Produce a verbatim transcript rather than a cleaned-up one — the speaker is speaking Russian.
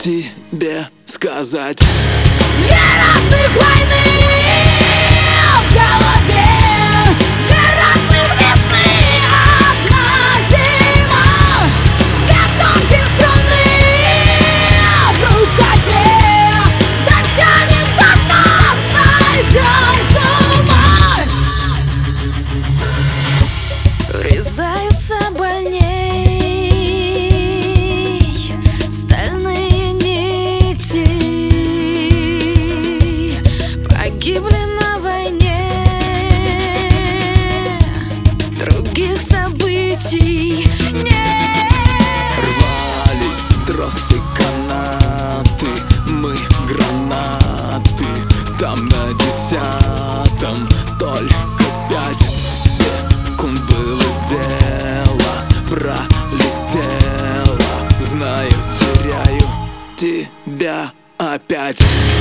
тебе сказать. Две разных войны в голове, две разных весны, одна зима. Две тонких струны в рукаве, дотянем до дна, сойдем с ума. Врезаются больней стальные нити, погибли на войне, других событий нет. Рвались тросы, канаты, мы гранаты. Там на десятом только пять секунд было дело, пролетело. Знаю, теряю тебя опять.